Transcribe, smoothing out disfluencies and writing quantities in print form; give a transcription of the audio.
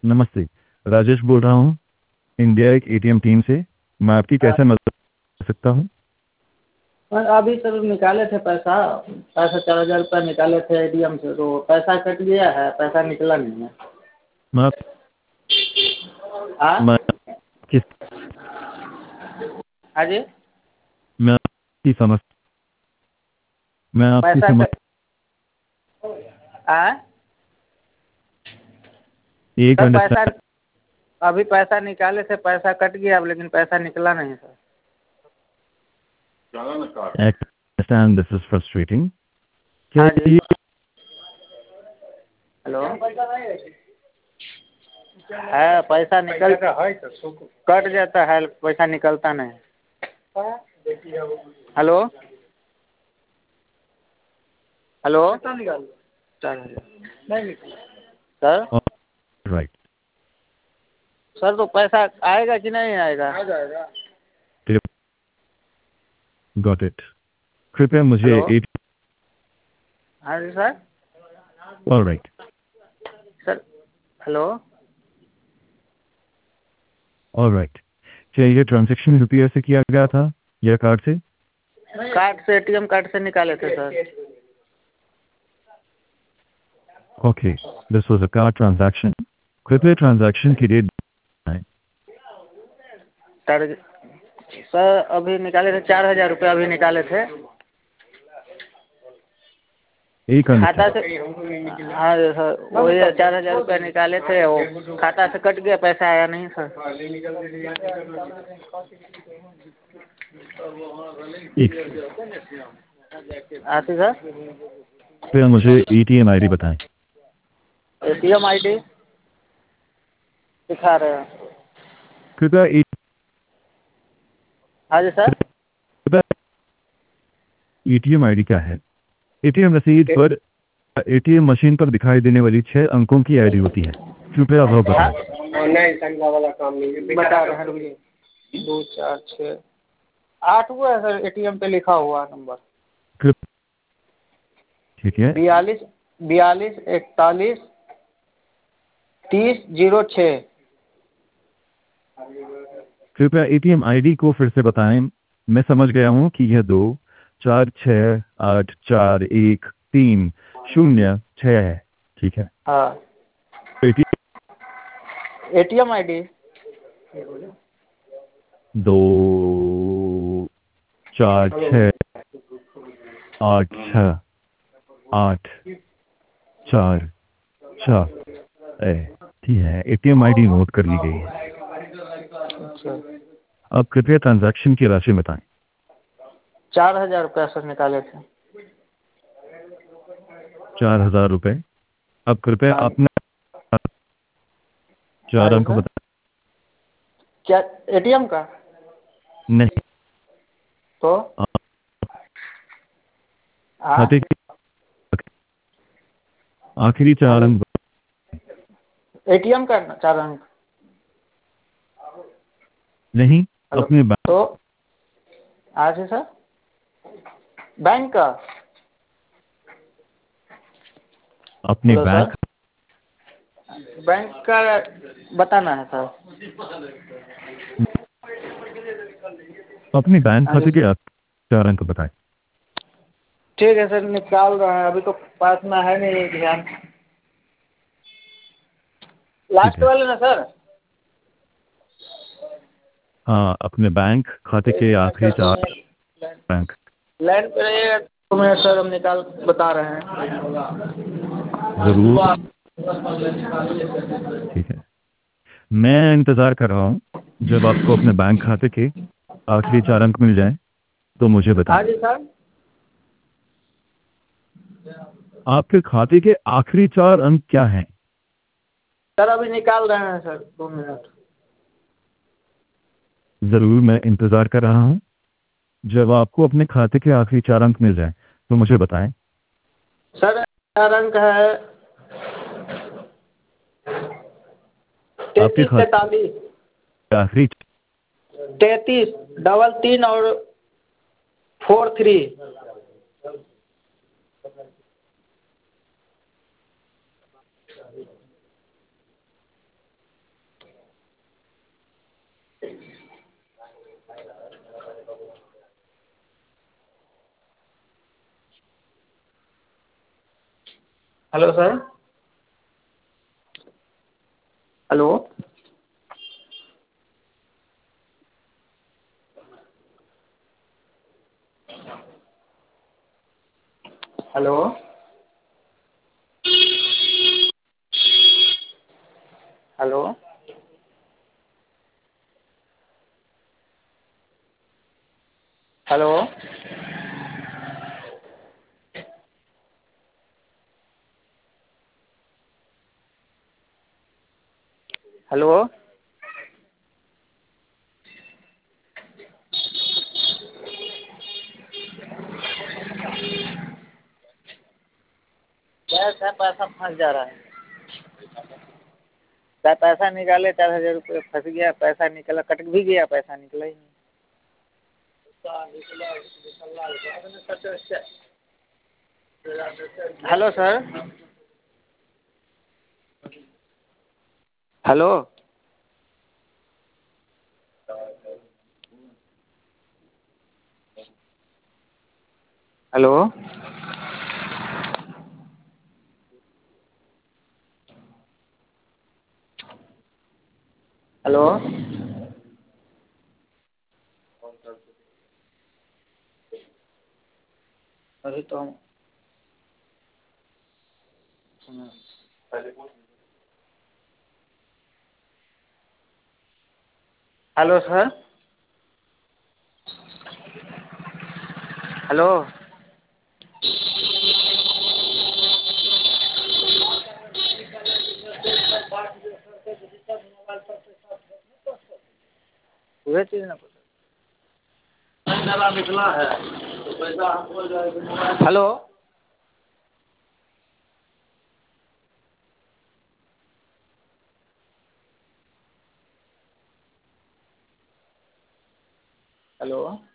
नमस्ते। राजेश बोल रहा हूँ, इंडिया एक एटीएम टीम से। मैं आपकी कैसे मदद कर सकता हूँ? सर अभी सर निकाले थे पैसा 4,000 रुपये निकाले थे एटीएम से, तो पैसा कट गया है, पैसा निकला नहीं है। मैं हाँ मैं किस हाँ जी। मैं आपकी समझ मैं आपकी पैसा समझ एक सर पैसा अंडरस्टैंड अभी पैसा निकाले थे, पैसा कट गया अब, लेकिन पैसा निकला नहीं sir. Understand this is frustrating. क्या हाँ जी। ये हेलो है, पैसा निकल कट जाता है, पैसा निकलता नहीं। हेलो हेलो 4,000 नहीं निकला सर। राइट? सर तो पैसा आएगा कि नहीं आएगा? आ जाएगा। Got it. कृपया मुझे हेलो हाँ जी sir. Alright. Sir hello alright. क्या ये ट्रांजैक्शन यूपीआई से किया गया था या कार्ड से? कार्ड से, एटीएम कार्ड से निकाले थे sir. Okay, this was a card transaction. कृपया ट्रांजैक्शन की डेट बताएं। सर अभी निकाले थे 4,000 रुपये, अभी निकाले थे एक खाता से। अंडरस्टैंड हाँ सर वही 4,000 रुपये निकाले थे, वो खाता से कट गया, पैसा आया नहीं सर। एक आती सर। कृपया मुझे एटीएम आईडी बताएं। एटीएम आईडी दिखा रहे हैं। कृपया हाँ जी सर। एटीएम आईडी क्या है? एटीएम रसीद पर एटीएम मशीन पर दिखाई देने वाली 6 अंकों की आईडी होती है। कृपया वह बताएं। नहीं संख्या वाला काम नहीं बता रहे हैं, रुकिए। 2 4 6 8 हुआ है सर, एटीएम पे लिखा हुआ नंबर। कृपया ठीक है। 42 41 41 30 06। कृपया एटीएम आईडी को फिर से बताएं। मैं समझ गया हूँ कि यह 2 4 6 8 4 1 3 0 6 है। ठीक है। हाँ एटीएम आईडी 2 4 6 8 4 4 ठीक है। एटीएम आईडी नोट कर ली गई है। अब कृपया ट्रांजैक्शन की राशि बताएं। 4,000 रुपया सर निकाले थे। 4,000 रुपये। अब कृपया हाँ अपना 4 जी अंक सर। बताएं। क्या एटीएम का? नहीं, तो खाते के आखिरी 4 अंक। एटीएम का 4 अंक। नहीं, हेलो अपने तो आज है सर बैंक का। अपने हेलो सर, बैंक बैंक का बताना है सर। अपने बैंक हाँ जी खाते के 4 अंक बताएं। ठीक है सर, निकाल रहे हैं, अभी तो पास में है नहीं ध्यान। ठीक लास्ट है। वाले ना सर। हाँ, अपने बैंक खाते के आखिरी 4 अंक। लाइन पे रहिएगा 2 मिनट सर, हम निकाल बता रहे हैं। जरूर। ठीक है, मैं इंतजार कर रहा हूँ। जब आपको अपने बैंक खाते के आखिरी 4 अंक मिल जाएं तो मुझे बताएं। हाँ जी सर। आपके खाते के आखिरी 4 अंक क्या हैं? सर अभी निकाल रहे हैं सर, 2 मिनट। जरूर, मैं इंतजार कर रहा हूँ। जब आपको अपने खाते के आखिरी 4 अंक मिल जाएं तो मुझे बताएं। सर 4 अंक है आपके 33 खाते 43। के आखिरी 33 3 और 43। Hello sir. Hello. Hello. Hello. Hello. Hello. Sir पैसा फंस जा रहा है। सर पैसा निकाले 4,000 रुपये, फंस गया, पैसा निकला, कट भी गया, पैसा निकला ही नहीं। Hello sir. Hello. Hello. Hello. अरे तो हम हेलो सर। हेलो। वही चीज ना निकला है तो पैसा हमको जाएगा। हेलो। हेलो।